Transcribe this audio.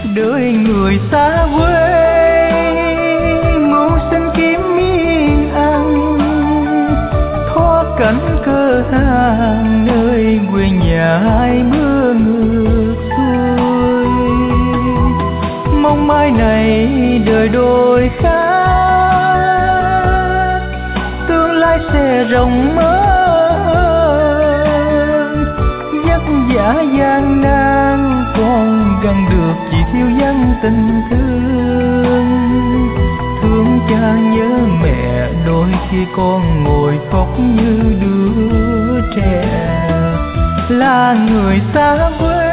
đời người xa quê mưu sinh kiếm miếng ăn, thoát cảnh cơ hàng nơi quê nhà hai mưa ngược xuôi. Mong mai này đời đôi khác, tương lai sẽ rộng lớn. Vất vả gian nan con gần được, chỉ thiếu vắng tình thương. Thương cha nhớ mẹ, đôi khi con ngồi khóc như đứa trẻ. Là người xa quê